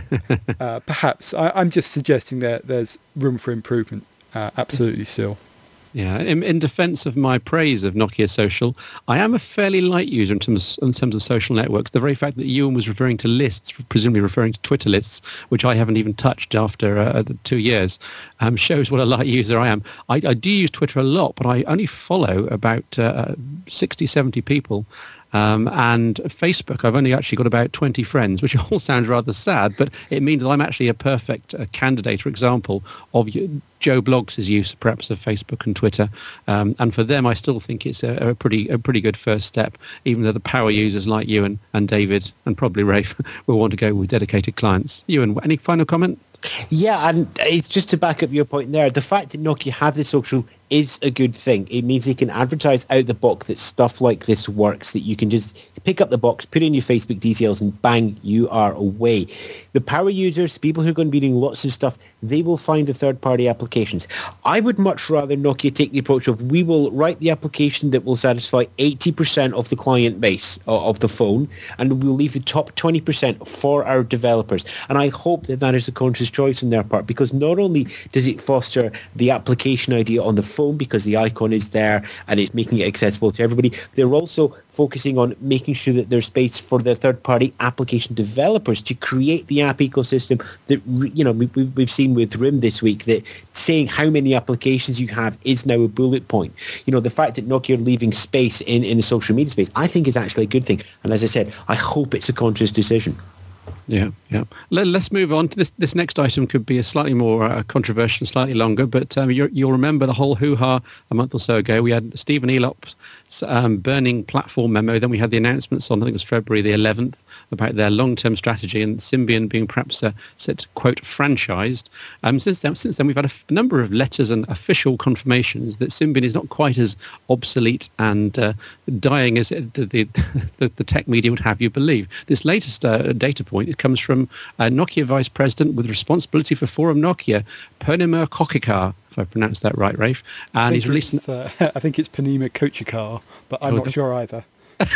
uh, perhaps I, I'm just suggesting that there's room for improvement, uh, absolutely still. Yeah, in, in defence of my praise of Nokia Social, I am a fairly light user in terms in terms of social networks. The very fact that Ewan was referring to lists, presumably referring to Twitter lists, which I haven't even touched after uh, two years, um, shows what a light user I am. I, I do use Twitter a lot, but I only follow about uh, sixty, seventy people. Um, and Facebook, I've only actually got about twenty friends, which all sounds rather sad, but it means that I'm actually a perfect uh, candidate or example of Joe Bloggs' use, perhaps, of Facebook and Twitter. Um, and for them, I still think it's a, a pretty a pretty good first step, even though the power users like you and, and David and probably Rafe will want to go with dedicated clients. Ewan, any final comment? Yeah, and it's just to back up your point there. The fact that Nokia have the social is a good thing. It means they can advertise out the box that stuff like this works, that you can just pick up the box, put in your Facebook details, and bang, you are away. The power users, people who are going to be doing lots of stuff, they will find the third-party applications. I would much rather Nokia take the approach of, we will write the application that will satisfy eighty percent of the client base of the phone, and we'll leave the top twenty percent for our developers. And I hope that that is a conscious choice on their part, because not only does it foster the application idea on the phone, because the icon is there and it's making it accessible to everybody, they're also focusing on making sure that there's space for the third-party application developers to create the app ecosystem that, you know, we, we've seen with R I M this week, that saying how many applications you have is now a bullet point. You know, the fact that Nokia are leaving space in, in the social media space, I think is actually a good thing. And as I said, I hope it's a conscious decision. Yeah, yeah. Let, let's move on. This this next item could be a slightly more uh, controversial, slightly longer, but um, you're, you'll remember the whole hoo-ha a month or so ago. We had Stephen Elop's um, burning platform memo. Then we had the announcements on, I think it was February the eleventh, about their long-term strategy and Symbian being perhaps uh, set to, quote, franchised. Um, since then, since then, we've had a, f- a number of letters and official confirmations that Symbian is not quite as obsolete and uh, dying as it, the, the, the, the tech media would have you believe. This latest uh, data point, it comes from uh, Nokia Vice President with responsibility for Forum Nokia, Purnima Kokikar, if I pronounced that right, Rafe. And he's released... An- uh, I think it's Purnima Kokikar, but I'm oh, not sure either.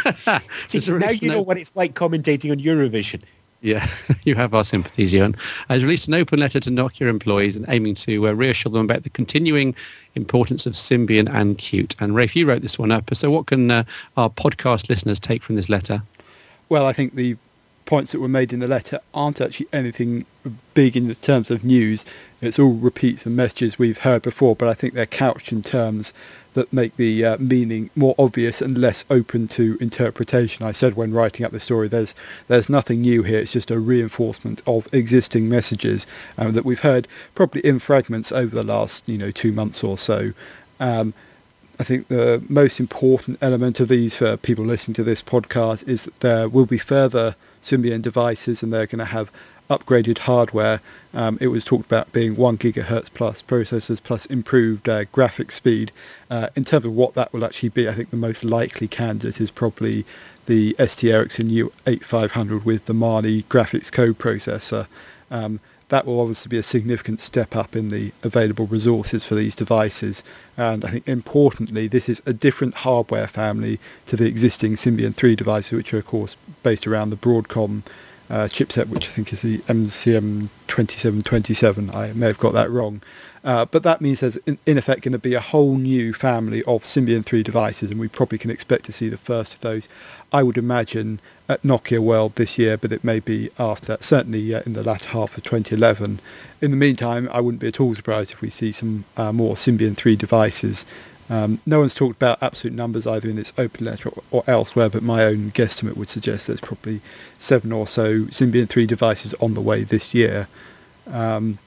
See, now you know what it's like commentating on Eurovision. Yeah, you have our sympathies, Ewan. Has released an open letter to Nokia employees and aiming to uh, reassure them about the continuing importance of Symbian and Qt. And Rafe, you wrote this one up. So what can uh, our podcast listeners take from this letter? Well, I think the points that were made in the letter aren't actually anything big in the terms of news. It's all repeats and messages we've heard before, but I think they're couched in terms that make the uh, meaning more obvious and less open to interpretation. I said when writing up the story, there's there's nothing new here. It's just a reinforcement of existing messages um, that we've heard probably in fragments over the last, you know, two months or so. Um, I think the most important element of these for people listening to this podcast is that there will be further Symbian devices and they're going to have upgraded hardware. Um, it was talked about being one gigahertz plus processors plus improved uh, graphic speed. Uh, in terms of what that will actually be, I think the most likely candidate is probably the S T Ericsson U eighty-five hundred with the Mali graphics code processor. Um, that will obviously be a significant step up in the available resources for these devices. And I think importantly, this is a different hardware family to the existing Symbian three devices, which are of course based around the Broadcom Uh, chipset, which I think is the M C M twenty-seven twenty-seven. I may have got that wrong. Uh, but that means there's in, in effect going to be a whole new family of Symbian three devices, and we probably can expect to see the first of those, I would imagine, at Nokia World this year, but it may be after that, certainly uh, in the latter half of twenty eleven. In the meantime, I wouldn't be at all surprised if we see some uh, more Symbian three devices. Um, no one's talked about absolute numbers either in this open letter or, or elsewhere, but my own guesstimate would suggest there's probably seven or so Symbian three devices on the way this year. Um,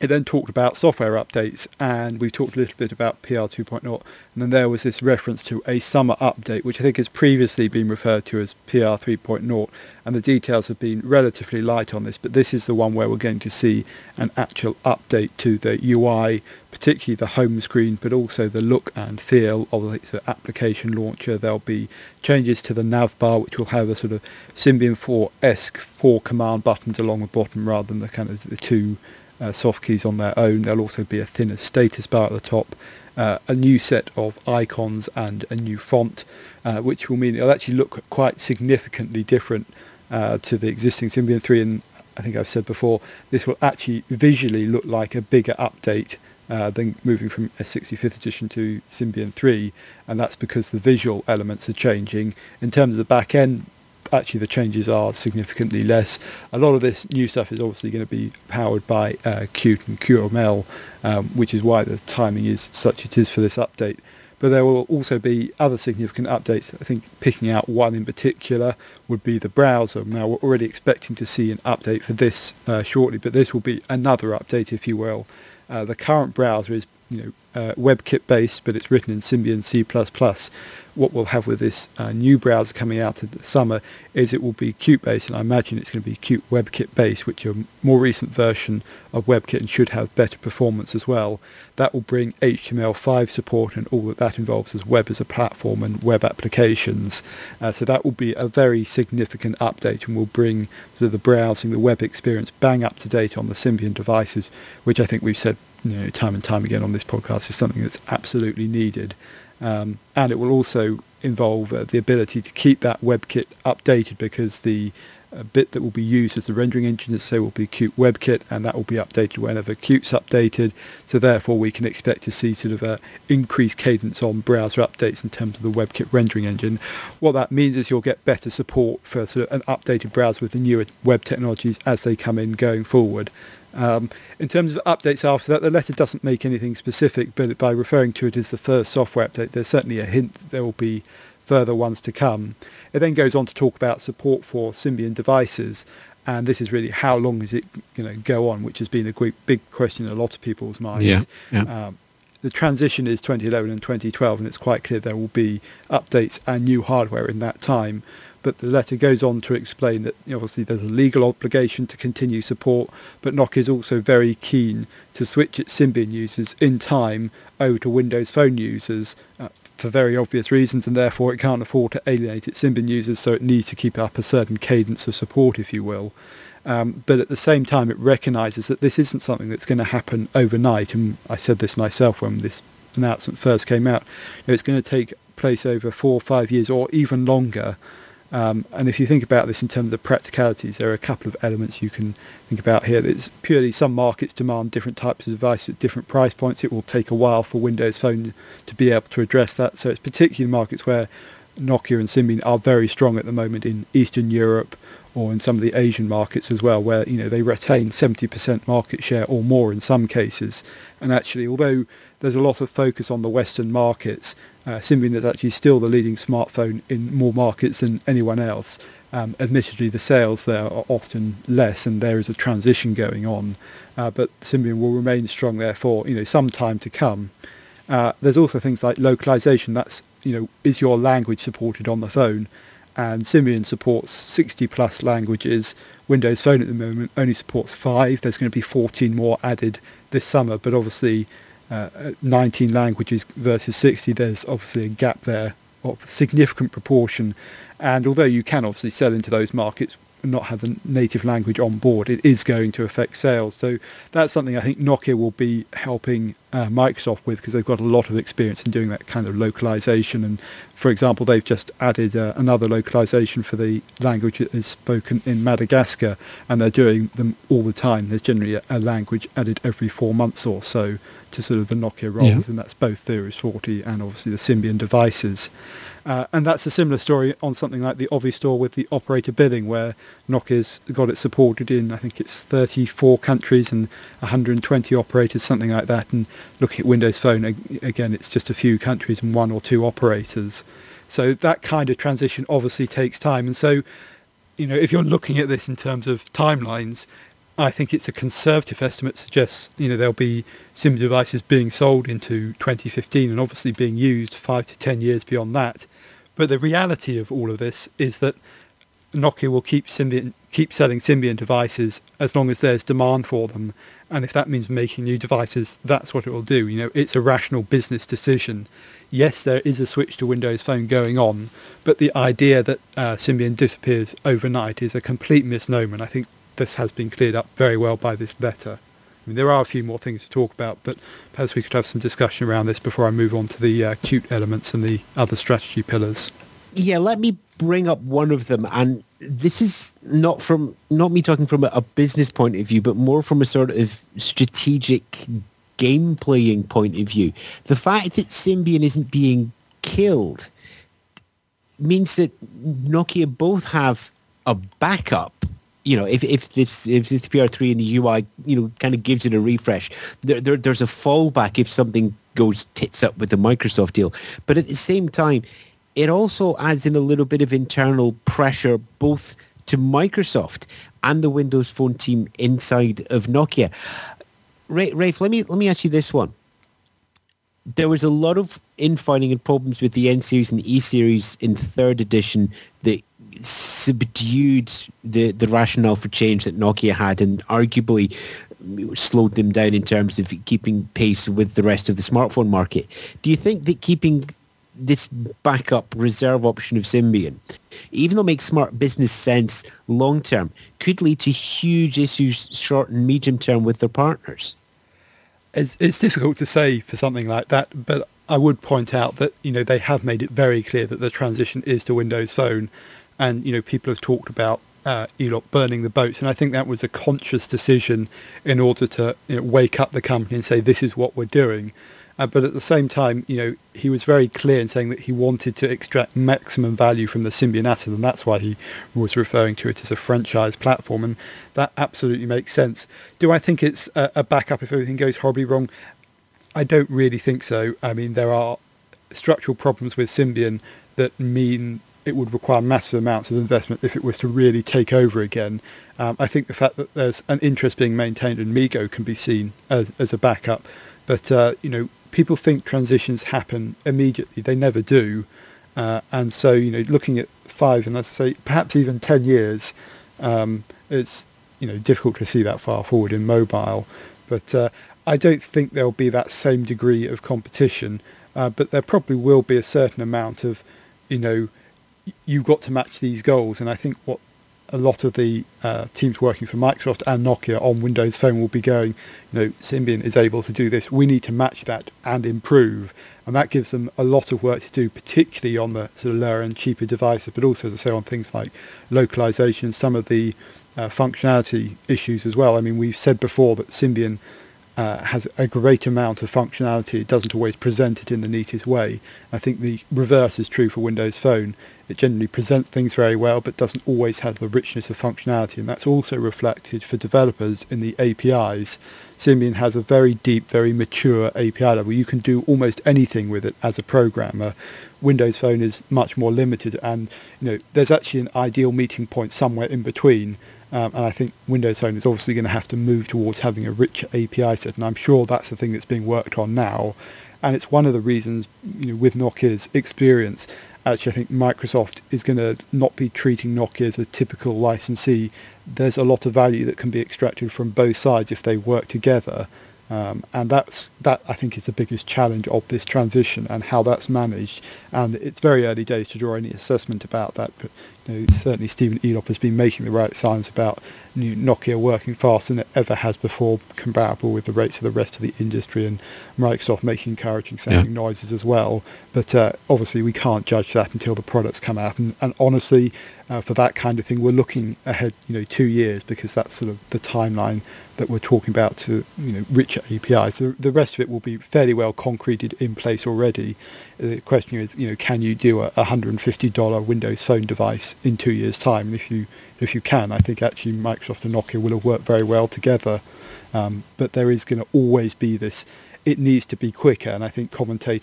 It then talked about software updates, and we talked a little bit about P R two point oh, and then there was this reference to a summer update, which I think has previously been referred to as P R three point oh, and the details have been relatively light on this, but this is the one where we're going to see an actual update to the U I, particularly the home screen, but also the look and feel of the application launcher. There'll be changes to the nav bar, which will have a sort of Symbian four-esque four command buttons along the bottom rather than the kind of the two Uh, soft keys on their own. There'll also be a thinner status bar at the top, uh, a new set of icons and a new font, uh, which will mean it'll actually look quite significantly different uh, to the existing Symbian three, and I think I've said before, this will actually visually look like a bigger update uh, than moving from a sixty-fifth edition to Symbian three, and that's because the visual elements are changing. In terms of the back end, actually the changes are significantly less. A lot of this new stuff is obviously going to be powered by uh, Qt and Q M L, um, which is why the timing is such it is for this update. But there will also be other significant updates. I think picking out one in particular would be the browser. Now we're already expecting to see an update for this uh, shortly, but this will be another update, if you will. Uh, the current browser is, you know, uh, WebKit based, but it's written in Symbian C plus plus. What we'll have with this uh, new browser coming out in the summer is it will be Qt based, and I imagine it's going to be Qt WebKit based, which is a more recent version of WebKit and should have better performance as well. That will bring H T M L five support and all that that involves as web as a platform and web applications. Uh, so that will be a very significant update and will bring sort of the browsing, the web experience bang up to date on the Symbian devices, which I think we've said, you know, time and time again on this podcast is something that's absolutely needed. Um, and it will also involve uh, the ability to keep that WebKit updated, because the uh, bit that will be used as the rendering engine, as I say, will be Qt WebKit, and that will be updated whenever Qt's updated. So therefore we can expect to see sort of a increased cadence on browser updates in terms of the WebKit rendering engine. What that means is you'll get better support for sort of an updated browser with the newer web technologies as they come in going forward. Um, in terms of updates after that, the letter doesn't make anything specific, but by referring to it as the first software update, there's certainly a hint that there will be further ones to come. It then goes on to talk about support for Symbian devices, and this is really how long is it going to go on, which has been a big, big question in a lot of people's minds. Yeah, yeah. Um, the transition is twenty eleven and twenty twelve, and it's quite clear there will be updates and new hardware in that time. But the letter goes on to explain that, you know, obviously there's a legal obligation to continue support, but Nokia is also very keen to switch its Symbian users in time over to Windows Phone users uh, for very obvious reasons, and therefore it can't afford to alienate its Symbian users, so it needs to keep up a certain cadence of support, if you will. Um, but at the same time, it recognises that this isn't something that's going to happen overnight, and I said this myself when this announcement first came out. You know, it's going to take place over four or five years or even longer. Um, and if you think about this in terms of practicalities, there are a couple of elements you can think about here. It's purely some markets demand different types of devices at different price points. It will take a while for Windows Phone to be able to address that. So it's particularly markets where Nokia and Symbian are very strong at the moment, in Eastern Europe or in some of the Asian markets as well, where, you know, they retain seventy percent market share or more in some cases. And actually, although there's a lot of focus on the Western markets, uh, Symbian is actually still the leading smartphone in more markets than anyone else. Um, admittedly, the sales there are often less, and there is a transition going on. Uh, but Symbian will remain strong there for, you know, some time to come. Uh, there's also things like localization. That's, you know, is your language supported on the phone? And Symbian supports sixty plus languages. Windows Phone at the moment only supports five. There's going to be fourteen more added this summer, but obviously uh, nineteen languages versus sixty, there's obviously a gap there of significant proportion. And although you can obviously sell into those markets and not have the native language on board, it is going to affect sales. So that's something I think Nokia will be helping uh, Microsoft with, because they've got a lot of experience in doing that kind of localization. And for example, they've just added uh, another localization for the language that is spoken in Madagascar, and they're doing them all the time. There's generally a, a language added every four months or so to sort of the Nokia roles, yeah. And that's both Theris forty and obviously the Symbian devices. Uh, and that's a similar story on something like the Ovi Store with the operator billing, where Nokia's got it supported in, I think it's thirty-four countries and one hundred twenty operators, something like that. And looking at Windows Phone, again, it's just a few countries and one or two operators. So that kind of transition obviously takes time. And so, you know, if you're looking at this in terms of timelines, I think it's a conservative estimate. Suggests you know there'll be Symbian devices being sold into twenty fifteen and obviously being used five to ten years beyond that. But the reality of all of this is that Nokia will keep Symbian, keep selling Symbian devices as long as there's demand for them, and if that means making new devices, that's what it will do. You know, it's a rational business decision. Yes, there is a switch to Windows Phone going on, but the idea that uh, Symbian disappears overnight is a complete misnomer, and I think this has been cleared up very well by this letter. I mean, there are a few more things to talk about, but perhaps we could have some discussion around this before I move on to the uh, Qt elements and the other strategy pillars. Yeah, let me bring up one of them, and this is not from not me talking from a, a business point of view, but more from a sort of strategic game playing point of view. The fact that Symbian isn't being killed means that Nokia both have a backup. You know, if if this if the P R three and the U I, you know, kind of gives it a refresh, there, there there's a fallback if something goes tits up with the Microsoft deal. But at the same time, it also adds in a little bit of internal pressure both to Microsoft and the Windows Phone team inside of Nokia. Rafe, let me let me ask you this one. There was a lot of infighting and problems with the N series and E series in third edition that subdued the, the rationale for change that Nokia had and arguably slowed them down in terms of keeping pace with the rest of the smartphone market. Do you think that keeping this backup reserve option of Symbian, even though it makes smart business sense long term, could lead to huge issues short and medium term with their partners? It's, it's difficult to say for something like that, but I would point out that, you know, they have made it very clear that the transition is to Windows Phone. And, you know, people have talked about uh, Elop burning the boats. And I think that was a conscious decision in order to, you know, wake up the company and say, this is what we're doing. Uh, but at the same time, you know, he was very clear in saying that he wanted to extract maximum value from the Symbian asset. And that's why he was referring to it as a franchise platform. And that absolutely makes sense. Do I think it's a, a backup if everything goes horribly wrong? I don't really think so. I mean, there are structural problems with Symbian that mean it would require massive amounts of investment if it was to really take over again. Um, I think the fact that there's an interest being maintained in MeeGo can be seen as, as a backup. But, uh, you know, people think transitions happen immediately. They never do. Uh, and so, you know, looking at five and let's say perhaps even ten years, um, it's, you know, difficult to see that far forward in mobile. But uh, I don't think there'll be that same degree of competition. Uh, but there probably will be a certain amount of, you know, you've got to match these goals, and I think what a lot of the uh, teams working for Microsoft and Nokia on Windows Phone will be going, you know, Symbian is able to do this, we need to match that and improve, and that gives them a lot of work to do, particularly on the sort of lower and cheaper devices, but also, as I say, on things like localization, some of the uh, functionality issues as well. I mean, we've said before that Symbian Uh, has a great amount of functionality. It doesn't always present it in the neatest way. I think the reverse is true for Windows Phone. It generally presents things very well, but doesn't always have the richness of functionality, and that's also reflected for developers in the A P Is. Symbian has a very deep, very mature A P I level. You can do almost anything with it as a programmer. Windows Phone is much more limited, and you know there's actually an ideal meeting point somewhere in between. Um, and I think Windows Phone is obviously going to have to move towards having a richer A P I set, and I'm sure that's the thing that's being worked on now. And it's one of the reasons, you know, with Nokia's experience, actually I think Microsoft is going to not be treating Nokia as a typical licensee. There's a lot of value that can be extracted from both sides if they work together. Um, and that's that I think is the biggest challenge of this transition and how that's managed. And it's very early days to draw any assessment about that, but you know, certainly Stephen Elop has been making the right signs about new Nokia working faster than it ever has before, comparable with the rates of the rest of the industry, and Microsoft making encouraging sounding yeah. noises as well. But uh, obviously we can't judge that until the products come out. And, and honestly, uh, for that kind of thing, we're looking ahead, you know, two years because that's sort of the timeline that we're talking about to, you know, richer A P Is. The, the rest of it will be fairly well concreted in place already. The question is, you know, can you do a one hundred fifty dollars Windows Phone device in two years' time? And if you if you can, I think actually Microsoft and Nokia will have worked very well together. Um, but there is going to always be this, it needs to be quicker. And I think commentators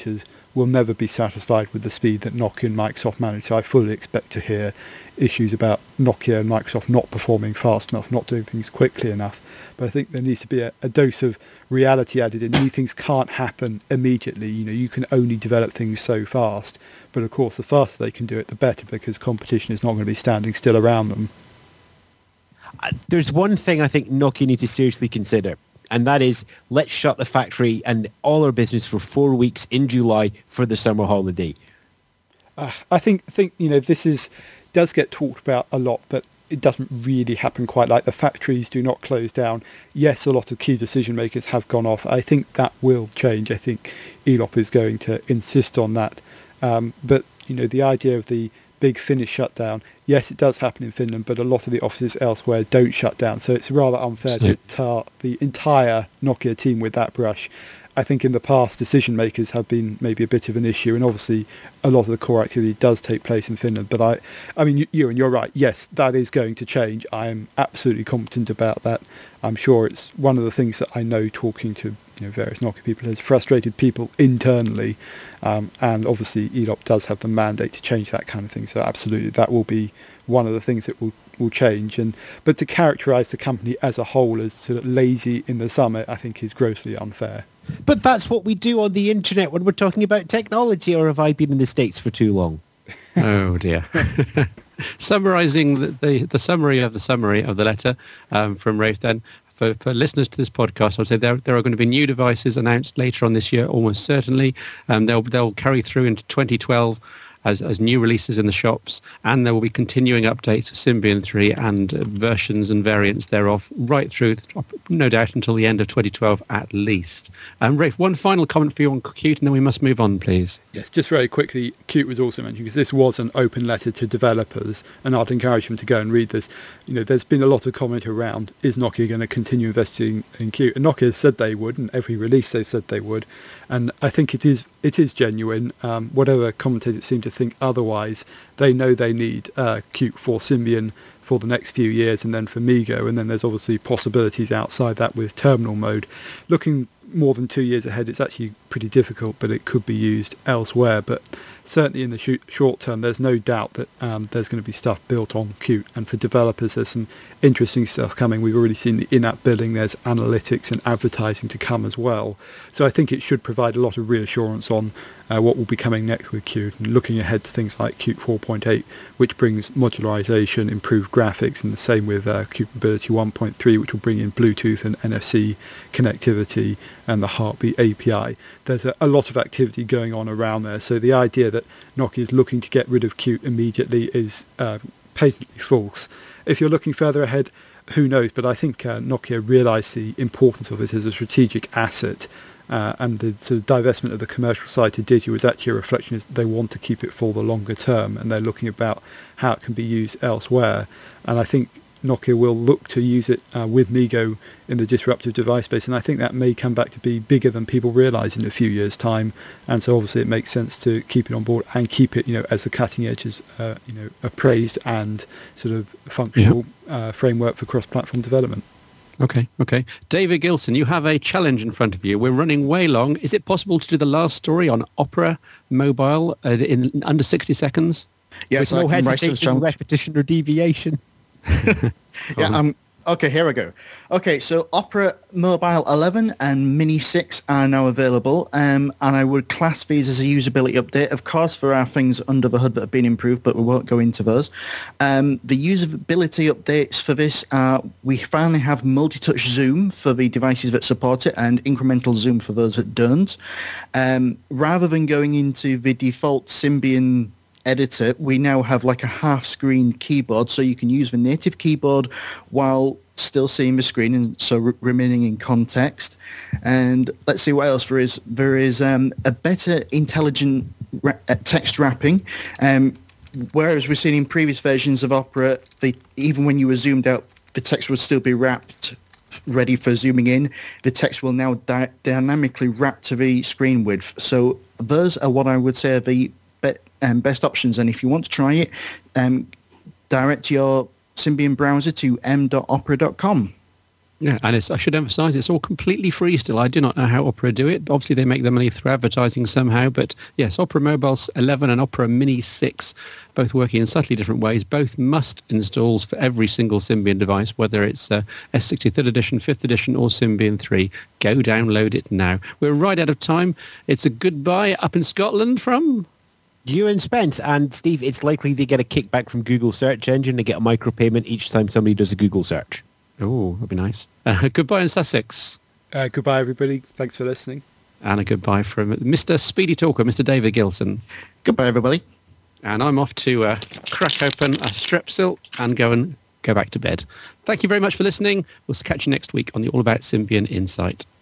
will never be satisfied with the speed that Nokia and Microsoft manage. So I fully expect to hear issues about Nokia and Microsoft not performing fast enough, not doing things quickly enough. But I think there needs to be a, a dose of reality added in. These things can't happen immediately. You know, you can only develop things so fast. But of course, the faster they can do it, the better, because competition is not going to be standing still around them. Uh, there's one thing I think Nokia need to seriously consider, and that is, let's shut the factory and all our business for four weeks in July for the summer holiday. Uh, I think, think you know, this is does get talked about a lot, but it doesn't really happen quite like the factories do not close down. Yes, a lot of key decision makers have gone off. I think that will change. I think E L O P is going to insist on that. Um, but, you know, the idea of the big Finnish shutdown, yes, it does happen in Finland, but a lot of the offices elsewhere don't shut down. So it's rather unfair to tar the entire Nokia team with that brush. I think in the past, decision makers have been maybe a bit of an issue, and obviously a lot of the core activity does take place in Finland. But I, I mean, you, you and you're right. Yes, that is going to change. I am absolutely confident about that. I'm sure it's one of the things that I know, talking to you know various Nokia people, has frustrated people internally, um, and obviously E L O P does have the mandate to change that kind of thing. So absolutely, that will be one of the things that will will change. And but to characterise the company as a whole as sort of lazy in the summer, I think is grossly unfair. But that's what we do on the internet when we're talking about technology, or have I been in the States for too long? Oh, dear. Summarising the, the, the summary of the summary of the letter um, from Rafe then, for, for listeners to this podcast, I would say there, there are going to be new devices announced later on this year, almost certainly. Um, they'll, they'll carry through into twenty twelve. As, as new releases in the shops, and there will be continuing updates to Symbian three and uh, versions and variants thereof right through, no doubt, until the end of twenty twelve at least. Um, Rafe, one final comment for you on Qt, and then we must move on, please. Yes, just very quickly, Qt was also mentioned because this was an open letter to developers, and I'd encourage them to go and read this. You know, there's been a lot of comment around, is Nokia going to continue investing in Qt? And Nokia said they would, and every release they said they would. And I think it is it is genuine. Um, whatever commentators seem to think otherwise, they know they need uh, Qt for Symbian for the next few years, and then for MeeGo, and then there's obviously possibilities outside that with terminal mode. Looking more than two years ahead, it's actually pretty difficult, but it could be used elsewhere. But certainly in the sh- short term, there's no doubt that um, there's going to be stuff built on Qt. And for developers, there's some interesting stuff coming. We've already seen the in-app billing. There's analytics and advertising to come as well. So I think it should provide a lot of reassurance on uh, what will be coming next with Qt. And looking ahead to things like Qt four point eight, which brings modularization, improved graphics, and the same with uh, Qt Mobility one point three, which will bring in Bluetooth and N F C connectivity and the Heartbeat A P I. There's a, a lot of activity going on around there. So the idea that Nokia is looking to get rid of Qt immediately is uh, patently false. If you're looking further ahead, who knows? But I think uh, Nokia realised the importance of it as a strategic asset, uh, and the sort of divestment of the commercial side to Digi was actually a reflection is they want to keep it for the longer term, and they're looking about how it can be used elsewhere. And I think Nokia will look to use it uh, with MeeGo in the disruptive device space, and I think that may come back to be bigger than people realise in a few years' time. And so obviously it makes sense to keep it on board and keep it, you know, as the cutting edge, as uh, you know, appraised and sort of functional yeah. uh, framework for cross-platform development. Okay, okay. David Gilson, you have a challenge in front of you. We're running way long. Is it possible to do the last story on Opera Mobile uh, in under sixty seconds? Yes, with no I can hesitation, repetition, or deviation. yeah, um, okay, here we go. Okay, so Opera Mobile eleven and Mini six are now available, um, and I would class these as a usability update. Of course, there are things under the hood that have been improved, but we won't go into those. Um, the usability updates for this are, we finally have multi-touch zoom for the devices that support it, and incremental zoom for those that don't. Um, rather than going into the default Symbian editor, we now have like a half-screen keyboard, so you can use the native keyboard while still seeing the screen, and so re- remaining in context. And let's see what else there is. There is um, a better intelligent ra- uh, text wrapping. Um, whereas we've seen in previous versions of Opera, they, even when you were zoomed out, the text would still be wrapped ready for zooming in. The text will now di- dynamically wrap to the screen width. So those are what I would say are the Um, best options. And if you want to try it, um, direct your Symbian browser to m dot opera dot com. Yeah, and it's, I should emphasise it's all completely free still. I do not know how Opera do it. Obviously, they make their money through advertising somehow. But yes, Opera Mobile eleven and Opera Mini six, both working in slightly different ways. Both must installs for every single Symbian device, whether it's uh, S sixty-third edition, fifth edition or Symbian three. Go download it now. We're right out of time. It's a goodbye up in Scotland from... You and Spence. And Steve, it's likely they get a kickback from Google search engine and get a micropayment each time somebody does a Google search. Oh, that'd be nice. Uh, goodbye in Sussex. Uh, goodbye, everybody. Thanks for listening. And a goodbye from Mister Speedy Talker, Mister David Gilson. Goodbye, everybody. And I'm off to uh, crack open a Strepsil and go and go back to bed. Thank you very much for listening. We'll catch you next week on the All About Symbian Insight.